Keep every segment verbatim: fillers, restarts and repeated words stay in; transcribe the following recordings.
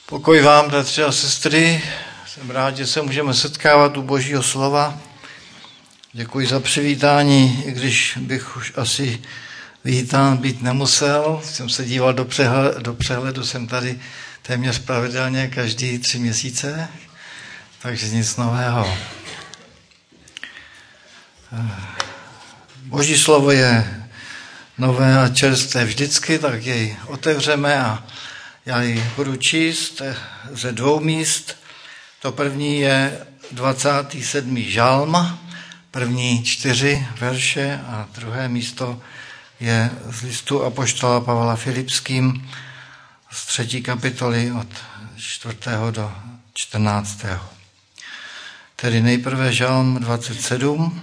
Pokoj vám, bratři a sestry, jsem rád, že se můžeme setkávat u Božího slova. Děkuji za přivítání, i když bych už asi vítán být nemusel. Jsem se díval do, přehled, do přehledu, jsem tady téměř pravidelně každý tři měsíce, takže nic nového. Boží slovo je nové a čerstvé vždycky, tak jej otevřeme a já ji budu číst ze dvou míst. To první je dvacátý sedmý žalm, první čtyři verše, a druhé místo je z listu apoštola Pavla Filipským z třetí kapitoly od čtvrtého do čtrnáctého. Tedy nejprve žalm dvacet sedm.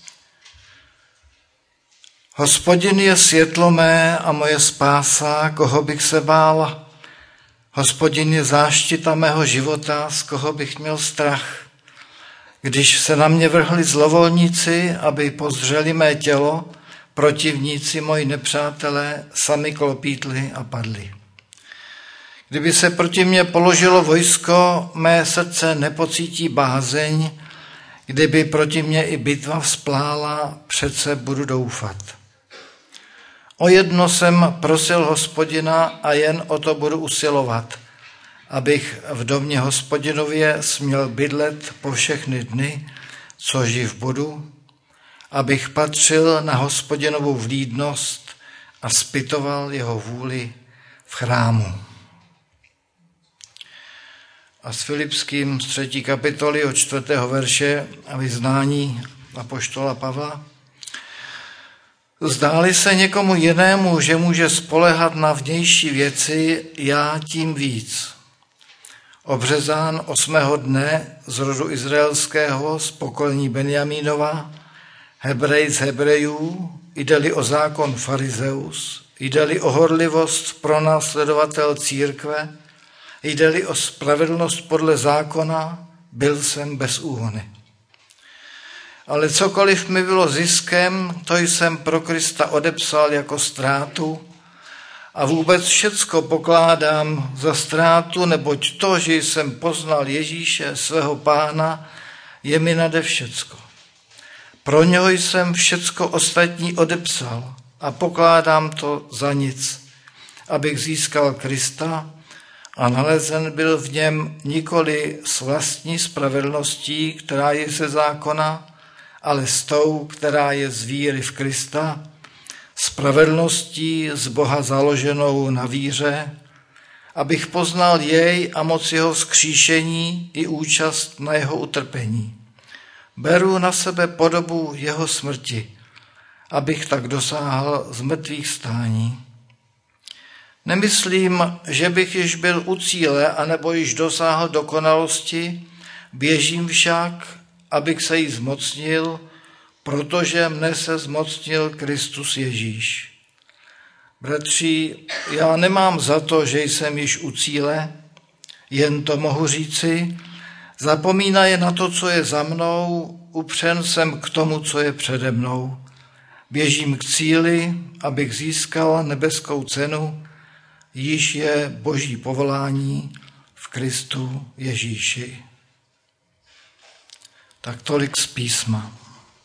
Hospodin je světlo mé a moje spása, koho bych se bál. Hospodin je záštita mého života, z koho bych měl strach. Když se na mě vrhli zlovolníci, aby pozřeli mé tělo, protivníci moji nepřátelé sami klopítli a padli. Kdyby se proti mně položilo vojsko, mé srdce nepocítí bázeň, kdyby proti mně i bitva vzplála, přece budu doufat. O jedno jsem prosil Hospodina a jen o to budu usilovat, abych v domě Hospodinově směl bydlet po všechny dny, co živ budu, abych patřil na Hospodinovu vlídnost a zpytoval jeho vůli v chrámu. A s Filipským z třetí kapitoly od čtvrtého verše a vyznání apoštola Pavla. Zdáli se někomu jinému, že může spolehat na vnější věci, já tím víc. Obřezán osmého dne z rodu izraelského z pokolení Benjamínova, Hebrej z Hebrejů, jde-li o zákon farizeus, jde-li o horlivost pronásledovatel církve, jde-li o spravedlnost podle zákona, byl jsem bez úhony. Ale cokoliv mi bylo ziskem, to jsem pro Krista odepsal jako ztrátu a vůbec všecko pokládám za ztrátu, neboť to, že jsem poznal Ježíše, svého Pána, je mi nade všecko. Pro něho jsem všecko ostatní odepsal a pokládám to za nic, abych získal Krista a nalezen byl v něm nikoli s vlastní spravedlností, která je ze zákona, ale s tou, která je z víry v Krista, spravedlností z Boha založenou na víře, abych poznal jej a moc jeho vzkříšení i účast na jeho utrpení. Beru na sebe podobu jeho smrti, abych tak dosáhl z mrtvých stání. Nemyslím, že bych již byl u cíle, anebo již dosáhl dokonalosti, běžím však, abych se jí zmocnil, protože mne se zmocnil Kristus Ježíš. Bratři, já nemám za to, že jsem již u cíle, jen to mohu říci, zapomínaje na to, co je za mnou, upřen jsem k tomu, co je přede mnou. Běžím k cíli, abych získal nebeskou cenu, již je Boží povolání v Kristu Ježíši. Tak tolik z písma.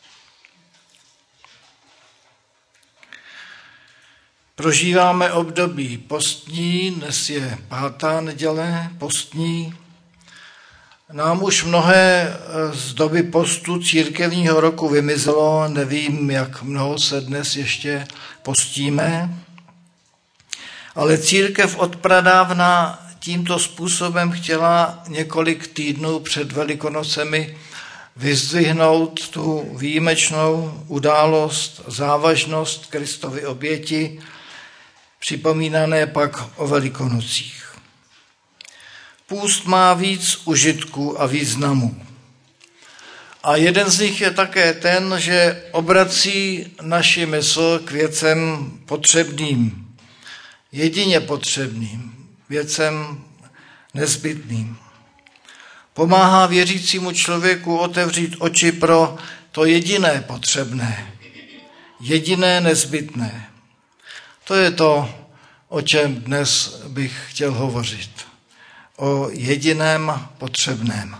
Prožíváme období postní, dnes je pátá neděle postní. Nám už mnohé z doby postu církevního roku vymizelo, nevím, jak mnoho se dnes ještě postíme, ale církev od pradávna tímto způsobem chtěla několik týdnů před Velikonocemi vyzdvihnout tu výjimečnou událost, závažnost Kristovy oběti, připomínané pak o Velikonocích. Půst má víc užitků a významů. A jeden z nich je také ten, že obrací naši mysl k věcem potřebným, jedině potřebným, věcem nezbytným. Pomáhá věřícímu člověku otevřít oči pro to jediné potřebné, jediné nezbytné. To je to, o čem dnes bych chtěl hovořit. o jediném potřebném.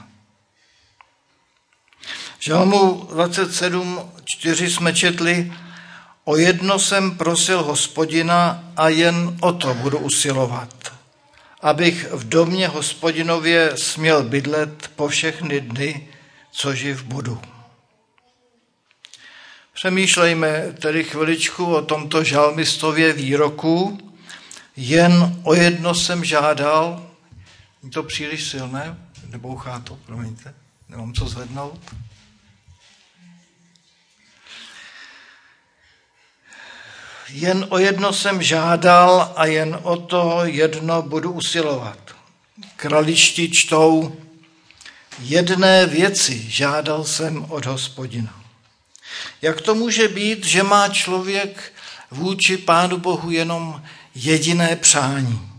V Žalmu dvacet sedm čtyři jsme četli: o jedno jsem prosil Hospodina a jen o to budu usilovat, abych v domě Hospodinově směl bydlet po všechny dny, co živ budu. Přemýšlejme tedy chviličku o tomto žalmistově výroku. Jen o jedno jsem žádal. Je to příliš silné? Nebouchá to, promiňte. Nemám co zvednout. Jen o jedno jsem žádal a jen o to jedno budu usilovat. Kraličtí čtou: jedné věci žádal jsem od Hospodina. Jak to může být, že má člověk vůči Pánu Bohu jenom jediné přání?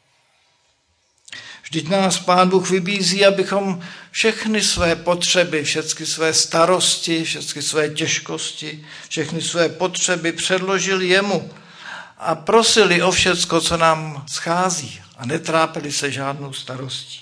Vždyť nás Pán Bůh vybízí, abychom všechny své potřeby, všechny své starosti, všechny své těžkosti, všechny své potřeby předložili jemu a prosili o všecko, co nám schází, a netrápili se žádnou starostí.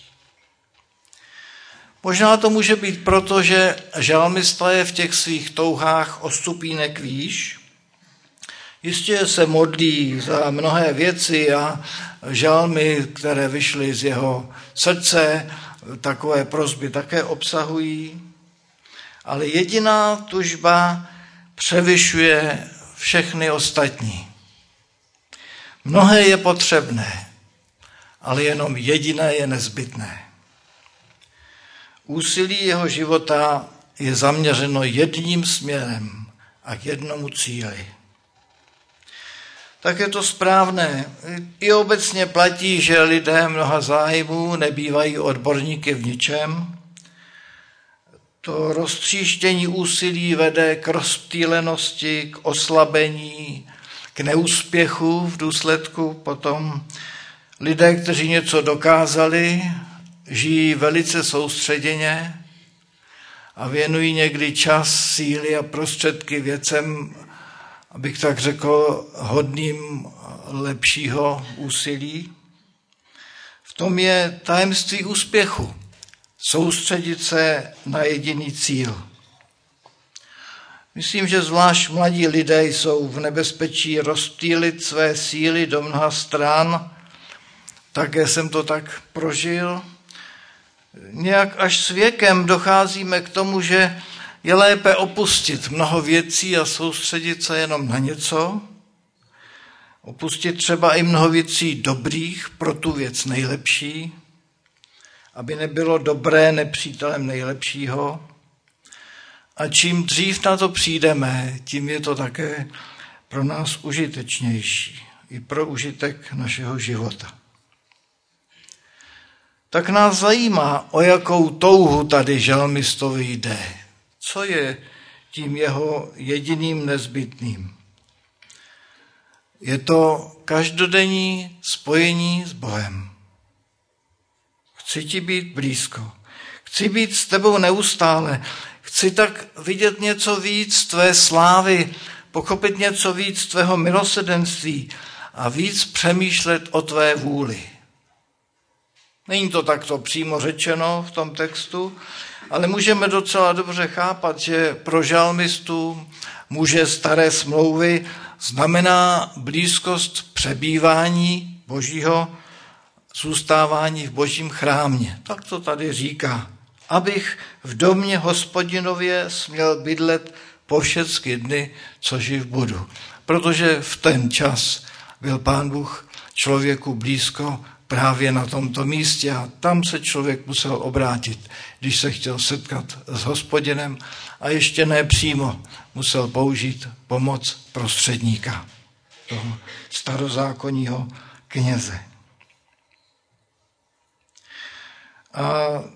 Možná to může být proto, že žalmista je v těch svých touhách o stupínek výš. Jistě se modlí za mnohé věci a žalmy, které vyšly z jeho srdce, takové prosby také obsahují. Ale jediná tužba převyšuje všechny ostatní. Mnohé je potřebné, ale jenom jediné je nezbytné. Úsilí jeho života je zaměřeno jedním směrem a k jednomu cíli. Tak je to správné. I obecně platí, že lidé mnoha zájmů nebývají odborníky v ničem. To roztříštění úsilí vede k rozptýlenosti, k oslabení, k neúspěchu v důsledku. Potom lidé, kteří něco dokázali, žijí velice soustředěně a věnují někdy čas, síly a prostředky věcem, abych tak řekl, hodným lepšího úsilí. V tom je tajemství úspěchu. Soustředit se na jediný cíl. Myslím, že zvlášť mladí lidé jsou v nebezpečí rozptýlit své síly do mnoha stran. Také jsem to tak prožil. Nějak až s věkem docházíme k tomu, že je lépe opustit mnoho věcí a soustředit se jenom na něco. Opustit třeba i mnoho věcí dobrých pro tu věc nejlepší, aby nebylo dobré nepřítelem nejlepšího. A čím dřív na to přijdeme, tím je to také pro nás užitečnější, i pro užitek našeho života. Tak nás zajímá, o jakou touhu tady žalmistovi jde. Co je tím jeho jediným nezbytným? Je to každodenní spojení s Bohem. Chci ti být blízko. Chci být s tebou neustále. Chci tak vidět něco víc tvé slávy, pochopit něco víc tvého milosrdenství a víc přemýšlet o tvé vůli. Není to takto přímo řečeno v tom textu, ale můžeme docela dobře chápat, že pro žalmistu muže staré smlouvy znamená blízkost přebývání Božího, zůstávání v Božím chrámě. Tak to tady říká. Abych v domě Hospodinově směl bydlet po všechny dny, co živ budu. Protože v ten čas byl Pán Bůh člověku blízko právě na tomto místě a tam se člověk musel obrátit, když se chtěl setkat s Hospodinem a ještě ne přímo musel použít pomoc prostředníka, toho starozákonního kněze. A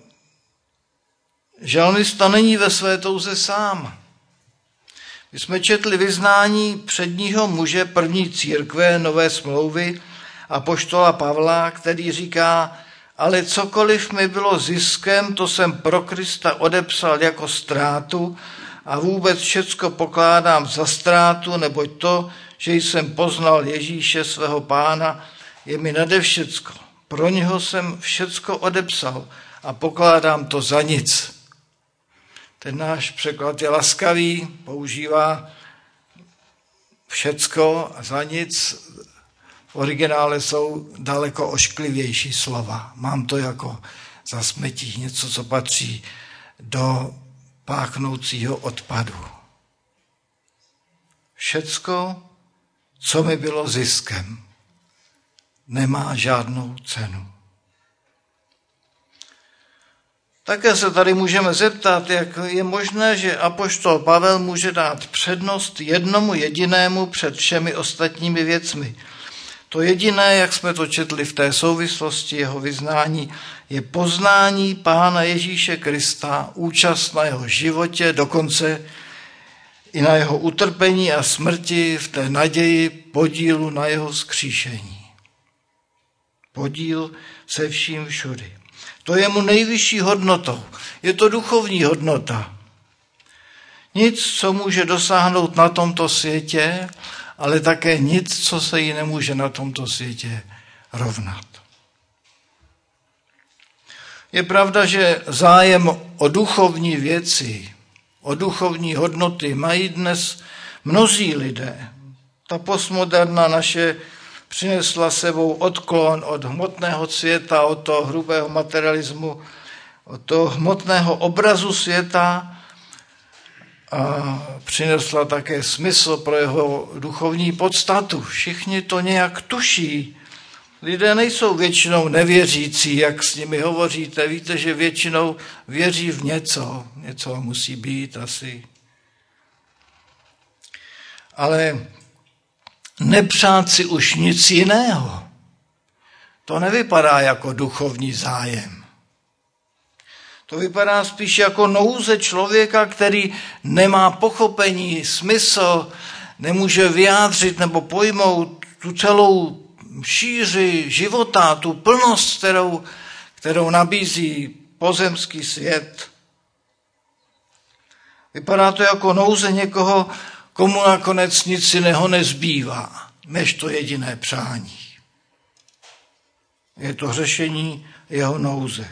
žalmista není ve své touze sám. My jsme četli vyznání předního muže první církve nové smlouvy apoštola Pavla, který říká: ale cokoliv mi bylo ziskem, to jsem pro Krista odepsal jako ztrátu a vůbec všecko pokládám za ztrátu, neboť to, že jsem poznal Ježíše svého Pána, je mi nade všecko. Pro něho jsem všecko odepsal a pokládám to za nic. Ten náš překlad je laskavý, používá všecko a za nic. V originále jsou daleko ošklivější slova. Mám to jako za smetí, něco, co patří do páchnoucího odpadu. Všecko, co mi bylo ziskem, nemá žádnou cenu. Také se tady můžeme zeptat, jak je možné, že apoštol Pavel může dát přednost jednomu jedinému před všemi ostatními věcmi. To jediné, jak jsme to četli v té souvislosti jeho vyznání, je poznání Pána Ježíše Krista, účast na jeho životě, dokonce i na jeho utrpení a smrti v té naději podílu na jeho vzkříšení. Podíl se vším všudy. To je mu nejvyšší hodnotou. Je to duchovní hodnota. Nic, co může dosáhnout na tomto světě, ale také nic, co se jí nemůže na tomto světě rovnat. Je pravda, že zájem o duchovní věci, o duchovní hodnoty mají dnes mnozí lidé. Ta postmoderna naše přinesla sebou odklon od hmotného světa, od toho hrubého materialismu, od toho hmotného obrazu světa a přinesla také smysl pro jeho duchovní podstatu. Všichni to nějak tuší. Lidé nejsou většinou nevěřící, jak s nimi hovoříte. Víte, že většinou věří v něco. Něco musí být asi. Ale nepřát si už nic jiného, to nevypadá jako duchovní zájem. To vypadá spíš jako nouze člověka, který nemá pochopení, smysl, nemůže vyjádřit nebo pojmout tu celou šíři života, tu plnost, kterou, kterou nabízí pozemský svět. Vypadá to jako nouze někoho, komu nakonec nic jiného nezbývá, než to jediné přání. Je to řešení jeho nouze.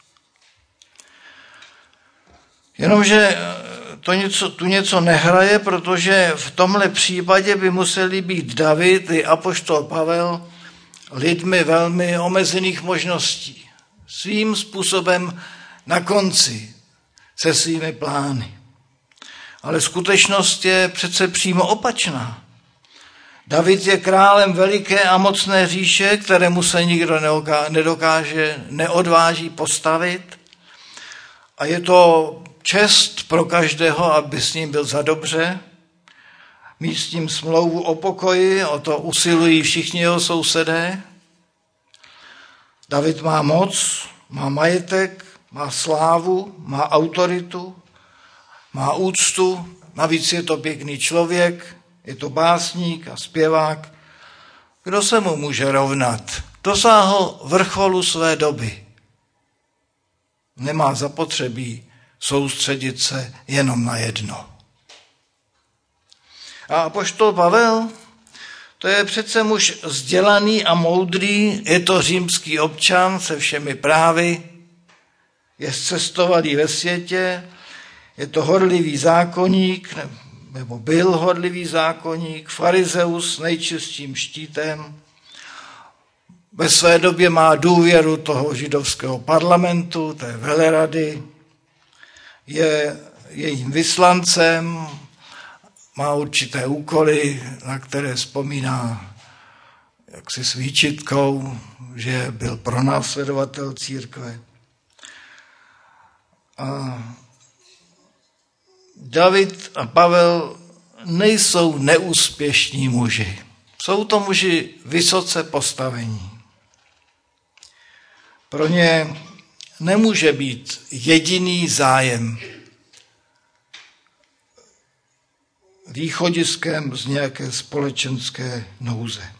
Jenomže to něco, tu něco nehraje, protože v tomhle případě by museli být David i apoštol Pavel lidmi velmi omezených možností. Svým způsobem na konci se svými plány. Ale skutečnost je přece přímo opačná. David je králem veliké a mocné říše, kterému se nikdo nedokáže, neodváží postavit. A je to čest pro každého, aby s ním byl za dobře. Mít s ním smlouvu o pokoji, o to usilují všichni jeho sousedé. David má moc, má majetek, má slávu, má autoritu, má úctu, navíc je to pěkný člověk, je to básník a zpěvák. Kdo se mu může rovnat? Dosáhl vrcholu své doby. Nemá zapotřebí soustředit se jenom na jedno. A apoštol Pavel, to je přece muž vzdělaný a moudrý, je to římský občan se všemi právy, je zcestovalý ve světě, je to horlivý zákonník, nebo byl horlivý zákonník, farizeus s nejčistším štítem. Ve své době má důvěru toho židovského parlamentu, té velerady, je jejím vyslancem, má určité úkoly, na které vzpomíná jaksi s výčitkou, že byl pronásledovatel církve. A David a Pavel nejsou neúspěšní muži. Jsou to muži vysoce postavení. Pro ně nemůže být jediný zájem východiskem z nějaké společenské nouze.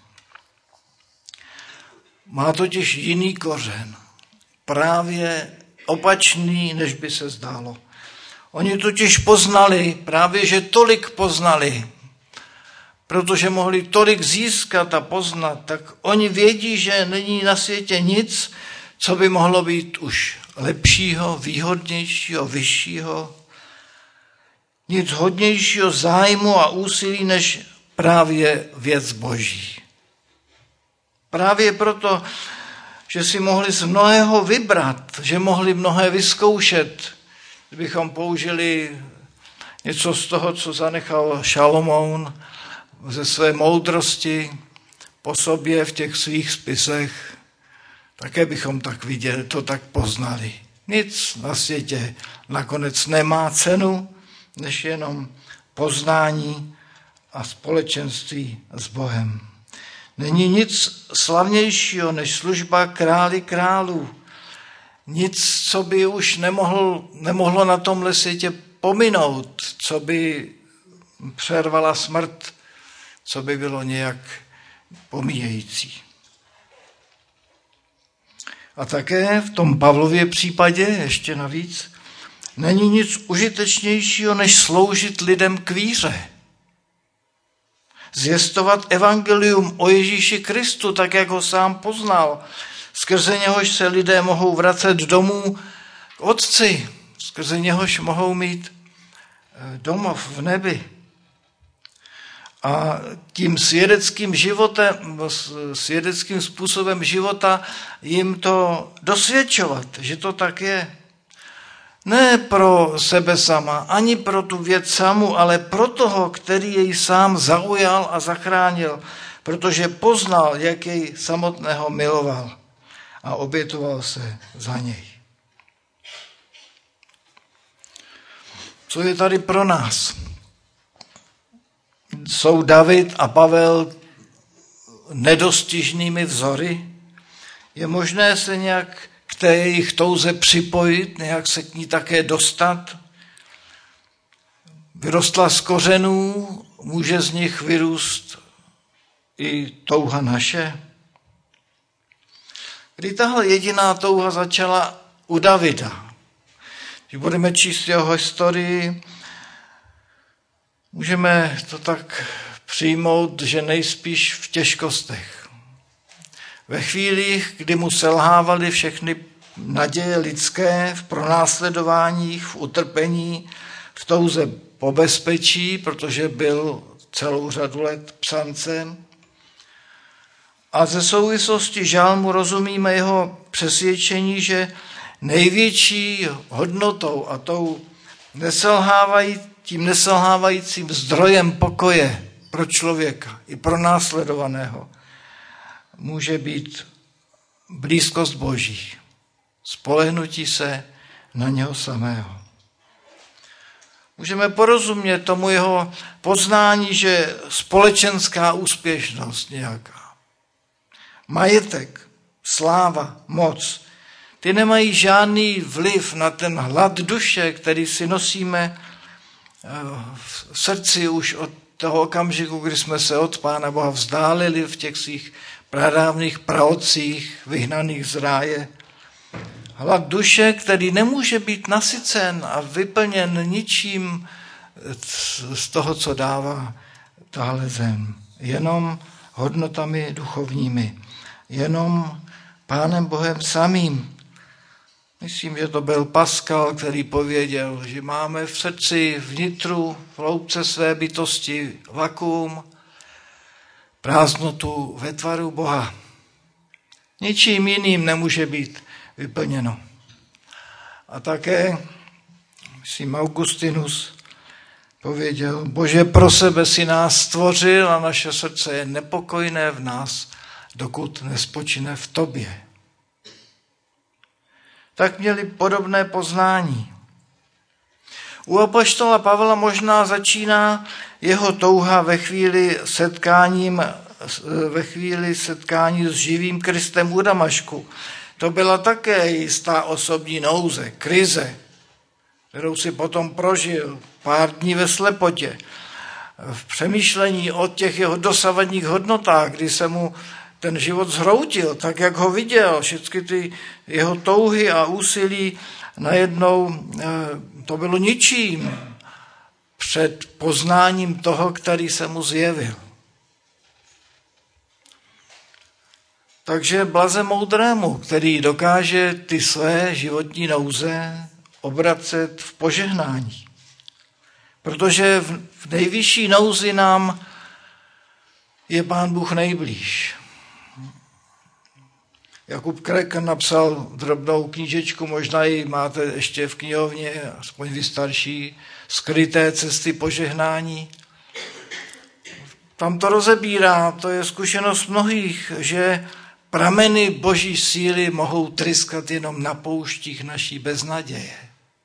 Má totiž jiný kořen, právě opačný, než by se zdálo. Oni totiž poznali, právě že tolik poznali protože mohli tolik získat a poznat, tak oni vědí, že není na světě nic, co by mohlo být už lepšího, výhodnějšího, vyššího, nic hodnějšího zájmu a úsilí, než právě věc Boží. Právě proto, že si mohli z mnohého vybrat, že mohli mnohé vyzkoušet, kdybychom použili něco z toho, co zanechal Šalomoun ze své moudrosti po sobě v těch svých spisech, také bychom tak viděli, to tak poznali. Nic na světě nakonec nemá cenu, než jenom poznání a společenství s Bohem. Není nic slavnějšího než služba králi králů. Nic, co by už nemohl, nemohlo na tomhle světě pominout, co by přervala smrt, co by bylo nějak pomíjející. A také v tom Pavlově případě, ještě navíc, není nic užitečnějšího, než sloužit lidem k víře. Zvěstovat evangelium o Ježíši Kristu, tak jak ho sám poznal, skrze něhož se lidé mohou vracet domů k Otci, skrze něhož mohou mít domov v nebi. A tím svědeckým životem, svědeckým způsobem života jim to dosvědčovat, že to tak je. Ne pro sebe sama, ani pro tu věc samu, ale pro toho, který jej sám zaujal a zachránil, protože poznal, jak jej samotného miloval a obětoval se za něj. Co je tady pro nás? Jsou David a Pavel nedostižnými vzory? Je možné se nějak k té jejich touze připojit, nějak se k ní také dostat? Vyrostla z kořenů, může z nich vyrůst i touha naše? Kdy tahle jediná touha začala u Davida? Když budeme číst jeho historii, můžeme to tak přijmout, že nejspíš v těžkostech. Ve chvílích, kdy mu selhávaly všechny naděje lidské, v pronásledováních, v utrpení, v touze po bezpečí, protože byl celou řadu let psancem. A ze souvislosti žálmu rozumíme jeho přesvědčení, že největší hodnotou a tou neselhávají, tím neselhávajícím zdrojem pokoje pro člověka i pro následovaného může být blízkost Boží, spolehnutí se na něho samého. Můžeme porozumět tomu jeho poznání, že společenská úspěšnost nějaká, majetek, sláva, moc, ty nemají žádný vliv na ten hlad duše, který si nosíme v srdci už od toho okamžiku, kdy jsme se od Pána Boha vzdálili v těch svých pradávných praotcích, vyhnaných z ráje. Hlad duše, který nemůže být nasycen a vyplněn ničím z toho, co dává tahle zem. Jenom hodnotami duchovními. Jenom Pánem Bohem samým. Myslím, že to byl Pascal, který pověděl, že máme v srdci, vnitru, v hloubce své bytosti vakuum, prázdnotu ve tvaru Boha. Ničím jiným nemůže být vyplněno. A také, myslím, Augustinus pověděl, Bože, pro sebe si nás stvořil a naše srdce je nepokojné v nás, dokud nespočine v tobě. Tak měli podobné poznání. U apoštola Pavla možná začíná jeho touha ve chvíli setkáním, ve chvíli setkání s živým Kristem u Damašku. To byla také jistá osobní nouze, krize, kterou si potom prožil pár dní ve slepotě. V přemýšlení o těch jeho dosavadních hodnotách, kdy se mu ten život zhroutil, tak jak ho viděl, všechny ty jeho touhy a úsilí najednou to bylo ničím před poznáním toho, který se mu zjevil. Takže blaze moudrému, který dokáže ty své životní nouze obracet v požehnání. Protože v nejvyšší nouzi nám je Pán Bůh nejblíž. Jakub Krek napsal drobnou knížečku, možná ji máte ještě v knihovně, aspoň vy starší, Skryté cesty požehnání. Tam to rozebírá, to je zkušenost mnohých, že prameny boží síly mohou tryskat jenom na pouštích naší beznaděje.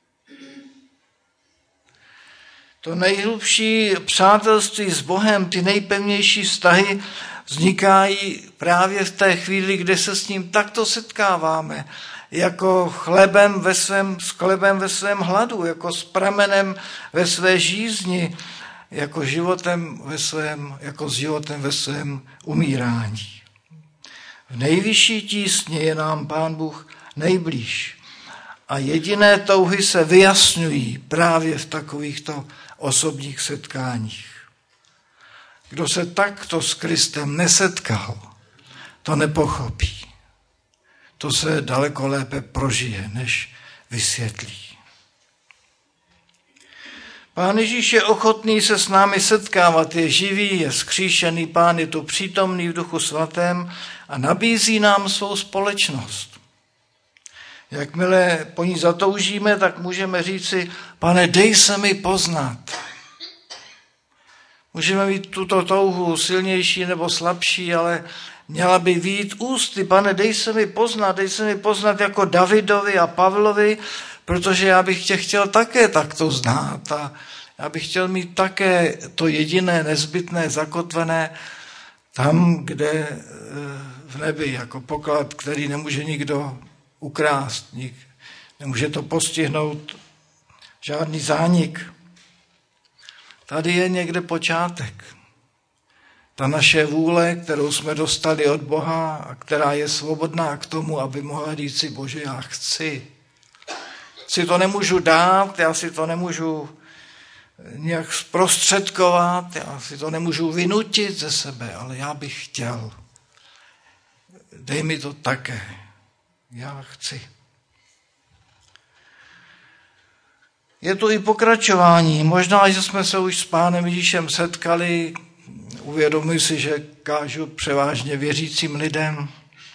To nejhlubší přátelství s Bohem, ty nejpevnější vztahy vznikají právě v té chvíli, kdy se s ním takto setkáváme, jako chlebem ve svém, s chlebem ve svém hladu, jako s pramenem ve své žízni, jako životem ve svém, jako s životem ve svém umírání. V nejvyšší tísni je nám Pán Bůh nejblíž. A jediné touhy se vyjasňují právě v takovýchto osobních setkáních. Kdo se takto s Kristem nesetkal, to nepochopí. To se daleko lépe prožije, než vysvětlí. Pán Ježíš je ochotný se s námi setkávat, je živý, je vzkříšený, Pán je tu přítomný v Duchu svatém a nabízí nám svou společnost. Jakmile po ní zatoužíme, tak můžeme říci, Pane, dej se mi poznat. Můžeme mít tuto touhu silnější nebo slabší, ale měla by vyjít ústy, Pane, dej se mi poznat, dej se mi poznat jako Davidovi a Pavlovi, protože já bych tě chtěl také takto znát a já bych chtěl mít také to jediné nezbytné zakotvené tam, kde v nebi, jako poklad, který nemůže nikdo ukrást, nemůže to postihnout žádný zánik. Tady je někde počátek. Ta naše vůle, kterou jsme dostali od Boha a která je svobodná k tomu, aby mohla říct si, Bože, já chci. Si to nemůžu dát, já si to nemůžu nějak zprostředkovat, já si to nemůžu vynutit ze sebe, ale já bych chtěl. Dej mi to také. Já chci. Je tu i pokračování. Možná, že jsme se už s Pánem Ježíšem setkali, uvědomuji si, že kážu převážně věřícím lidem,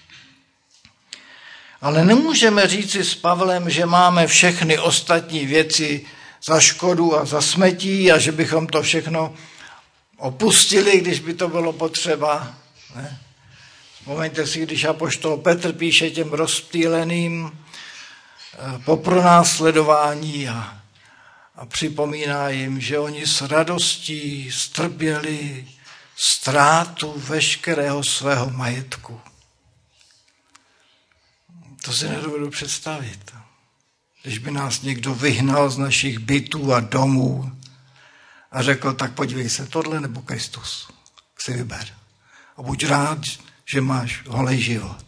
ale nemůžeme říci s Pavlem, že máme všechny ostatní věci za škodu a za smetí a že bychom to všechno opustili, když by to bylo potřeba. Ne? Vzpomeňte si, když apoštol Petr píše těm rozptýleným po pronásledování a, a připomíná jim, že oni s radostí strpěli ztrátu veškerého svého majetku. To si nedovedu představit. Když by nás někdo vyhnal z našich bytů a domů a řekl, tak podívej se, tohle nebo Kristus, si vyber. A buď rád, že máš holej život.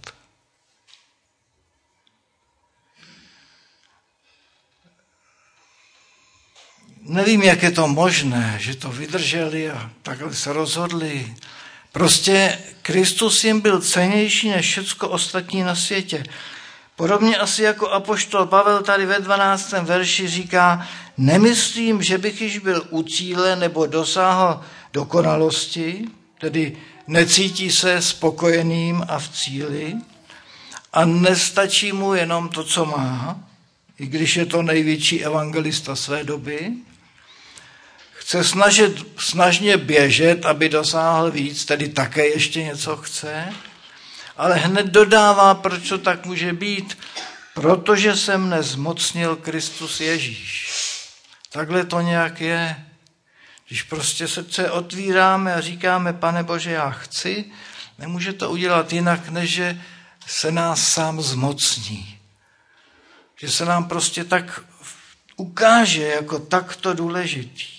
Nevím, jak je to možné, že to vydrželi a takhle se rozhodli. Prostě Kristus jim byl cennější než všecko ostatní na světě. Podobně asi jako apoštol Pavel tady ve dvanáctém verši říká, nemyslím, že bych již byl u cíle nebo dosáhl dokonalosti, tedy necítí se spokojeným a v cíli a nestačí mu jenom to, co má, i když je to největší evangelista své doby. Chce snažit, snažně běžet, aby dosáhl víc, tedy také ještě něco chce, ale hned dodává, proč to tak může být, protože se mne zmocnil Kristus Ježíš. Takhle to nějak je. Když prostě srdce otvíráme a říkáme, Pane Bože, já chci, nemůže to udělat jinak, než že se nás sám zmocní. Že se nám prostě tak ukáže jako takto důležitý.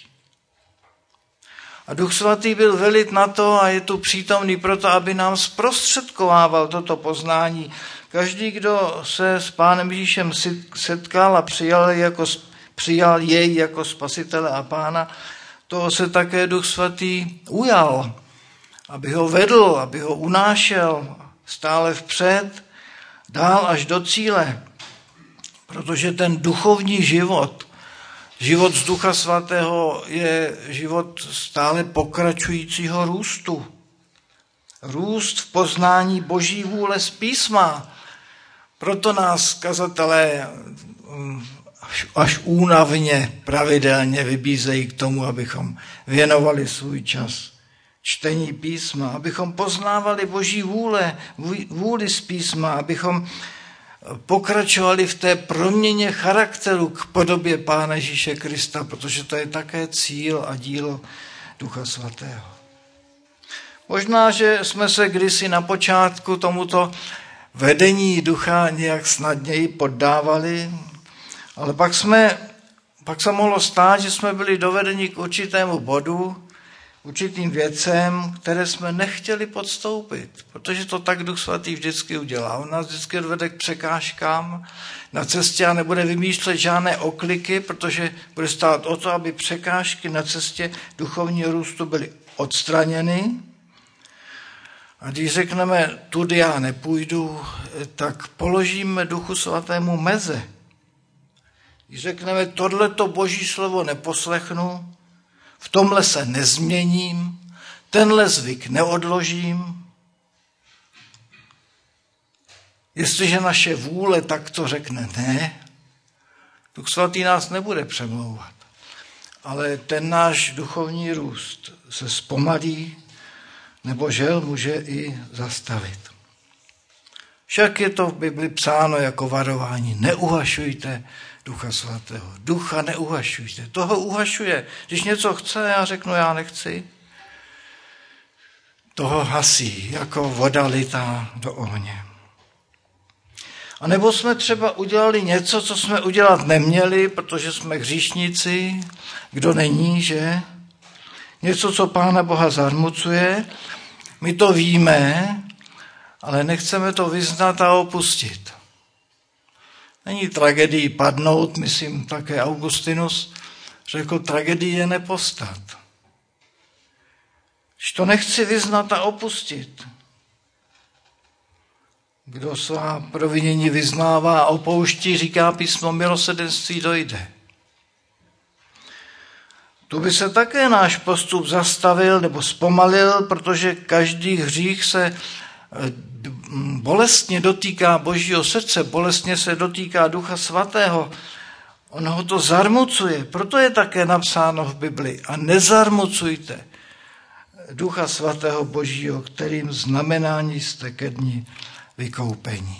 A Duch Svatý byl velit na to a je tu přítomný proto, aby nám zprostředkovával toto poznání. Každý, kdo se s Pánem Ježíšem setkal a přijal, jako, přijal jej jako spasitele a Pána, toho se také Duch Svatý ujal, aby ho vedl, aby ho unášel, stále vpřed, dál až do cíle, protože ten duchovní život, život z Ducha Svatého je život stále pokračujícího růstu. Růst v poznání Boží vůle z písma. Proto nás kazatelé až únavně pravidelně vybízejí k tomu, abychom věnovali svůj čas čtení písma, abychom poznávali Boží vůle, vůli z písma, abychom pokračovali v té proměně charakteru k podobě Pána Ježíše Krista, protože to je také cíl a dílo Ducha Svatého. Možná, že jsme se kdysi na počátku tomuto vedení ducha nějak snadněji poddávali, ale pak jsme, pak se mohlo stát, že jsme byli dovedeni k určitému bodu, určitým věcem, které jsme nechtěli podstoupit, protože to tak Duch Svatý vždycky udělá. On nás vždycky odvede k překážkám na cestě a nebude vymýšlet žádné okliky, protože bude stát o to, aby překážky na cestě duchovního růstu byly odstraněny. A když řekneme, tudy já nepůjdu, tak položíme Duchu Svatému meze. Když řekneme, tohleto Boží slovo neposlechnu, v tomhle se nezměním, tenhle zvyk neodložím. Jestliže naše vůle takto řekne ne, Duch Svatý nás nebude přemlouvat. Ale ten náš duchovní růst se zpomalí, nebo žel může i zastavit. Však je to v Bibli psáno jako varování. Neuhašujte Ducha Svatého. Ducha neuhašujte. Toho uhašuje. Když něco chce, já řeknu, já nechci. Toho hasí, jako voda litá do ohně. A nebo jsme třeba udělali něco, co jsme udělat neměli, protože jsme hříšníci. Kdo není, že? Něco, co Pána Boha zarmucuje. My to víme, ale nechceme to vyznat a opustit. Není tragédií padnout, myslím také Augustinus řekl, tragédie je nepostat. Když to nechci vyznat a opustit. Kdo svá provinění vyznává a opouští, říká písmo, milosrdenství dojde. Tu by se také náš postup zastavil nebo zpomalil, protože každý hřích se bolestně dotýká Božího srdce, bolestně se dotýká Ducha Svatého. On ho to zarmucuje, proto je také napsáno v Bibli. A nezarmucujte Ducha Svatého Božího, kterým znamenání jste ke dni vykoupení.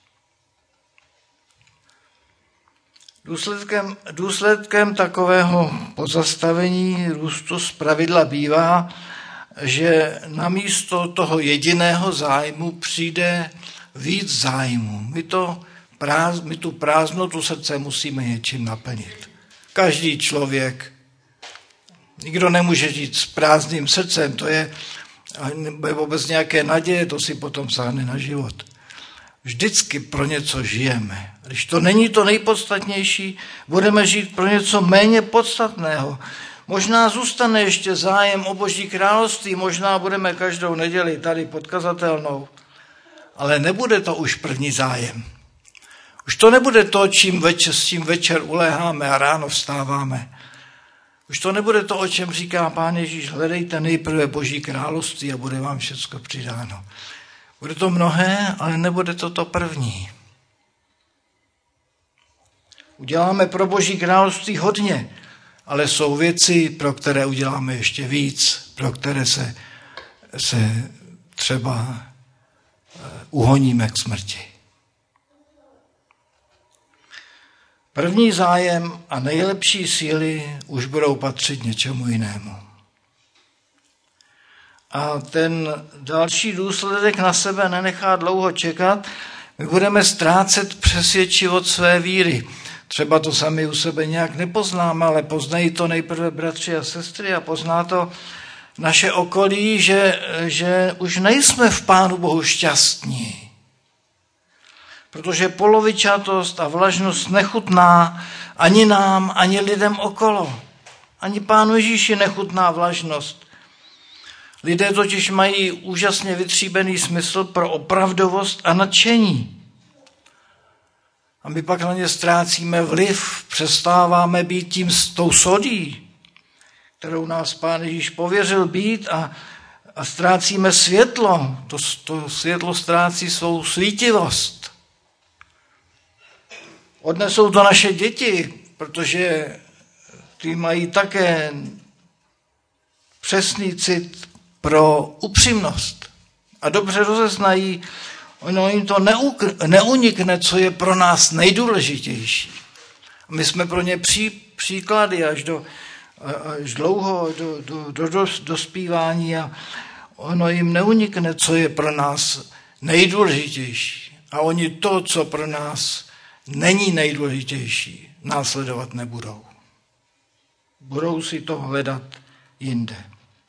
Důsledkem, důsledkem takového pozastavení růstu zpravidla bývá, že namísto toho jediného zájmu přijde víc zájmu. My, to práz, my tu prázdnotu srdce musíme něčím naplnit. Každý člověk, nikdo nemůže žít s prázdným srdcem, to je vůbec nějaké naděje, to si potom sáhne na život. Vždycky pro něco žijeme. Když to není to nejpodstatnější, budeme žít pro něco méně podstatného. Možná zůstane ještě zájem o Boží království, možná budeme každou neděli tady pod kazatelnou, ale nebude to už první zájem. Už to nebude to, čím večer, s čím večer uléháme a ráno vstáváme. Už to nebude to, o čem říká Pán Ježíš, hledejte nejprve Boží království a bude vám všecko přidáno. Bude to mnohé, ale nebude to to první. Uděláme pro Boží království hodně, ale jsou věci, pro které uděláme ještě víc, pro které se, se třeba uhoníme k smrti. První zájem a nejlepší síly už budou patřit něčemu jinému. A ten další důsledek na sebe nenechá dlouho čekat. My budeme ztrácet přesvědčivost své víry. Třeba to sami u sebe nějak nepoznáme, ale poznají to nejprve bratři a sestry a pozná to naše okolí, že, že už nejsme v Pánu Bohu šťastní. Protože polovičatost a vlažnost nechutná ani nám, ani lidem okolo. Ani Pánu Ježíši nechutná vlažnost. Lidé totiž mají úžasně vytříbený smysl pro opravdovost a nadšení. A my pak na ně ztrácíme vliv, přestáváme být tím s tou sodí, kterou nás Pán Ježíš pověřil být, a, a ztrácíme světlo. To, to světlo ztrácí svou svítivost. Odnesou to naše děti, protože ty mají také přesný cit pro upřímnost a dobře rozeznají, ono jim to neunikne, co je pro nás nejdůležitější. My jsme pro ně pří, příklady až, do, až dlouho do, do, do, do dospívání a ono jim neunikne, co je pro nás nejdůležitější. A oni to, co pro nás není nejdůležitější, následovat nebudou. Budou si to hledat jinde.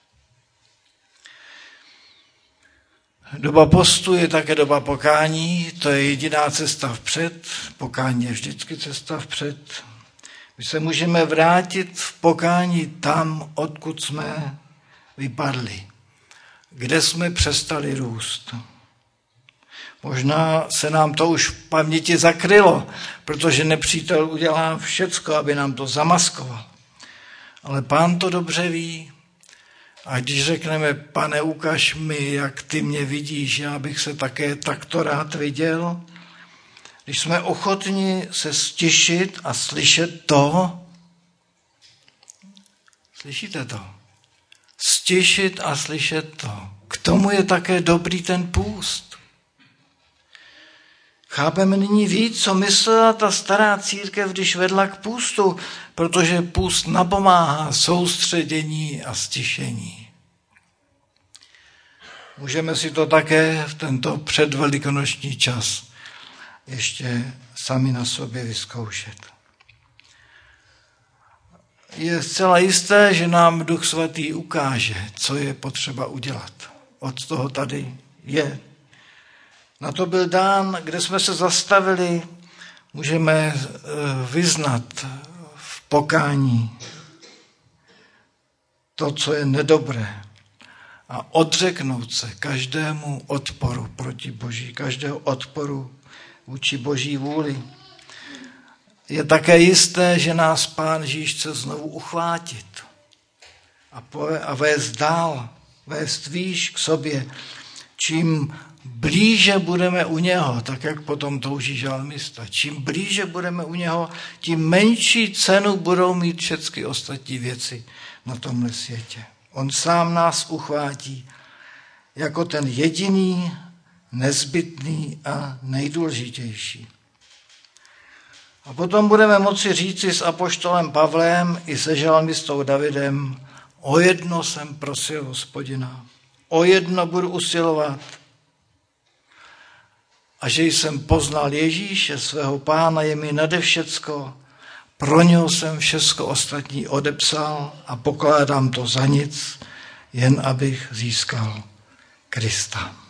Doba postu je také doba pokání, to je jediná cesta vpřed, pokání je vždycky cesta vpřed. My se můžeme vrátit v pokání tam, odkud jsme vypadli, kde jsme přestali růst. Možná se nám to už v paměti zakrylo, protože nepřítel udělá všecko, aby nám to zamaskoval. Ale Pán to dobře ví. A když řekneme, Pane, ukaž mi, jak ty mě vidíš, já bych se také takto rád viděl. Když jsme ochotni se stišit a slyšet to, slyšíte to? Stišit a slyšet to. K tomu je také dobrý ten půst. Chápeme nyní víc, co myslela ta stará církev, když vedla k půstu, protože půst napomáhá soustředění a stišení. Můžeme si to také v tento předvelikonoční čas ještě sami na sobě vyzkoušet. Je zcela jisté, že nám Duch Svatý ukáže, co je potřeba udělat. Od toho tady je. Na to byl dán, kde jsme se zastavili, můžeme vyznat v pokání to, co je nedobré, a odřeknout se každému odporu proti Boží, každého odporu vůči Boží vůli. Je také jisté, že nás Pán Ježíš chce znovu uchvátit a, pove, a vést dál, vést výš k sobě. Čím blíže budeme u něho, tak jak potom touží žalmista, čím blíže budeme u něho, tím menší cenu budou mít všechny ostatní věci na tomhle světě. On sám nás uchvátí jako ten jediný, nezbytný a nejdůležitější. A potom budeme moci říci s apoštolem Pavlem i se žalmistou Davidem, o jedno jsem prosil Hospodina, o jedno budu usilovat, a že jsem poznal Ježíše, svého Pána, je mi nade všecko, pro něho jsem všecko ostatní odepsal a pokládám to za nic, jen abych získal Krista.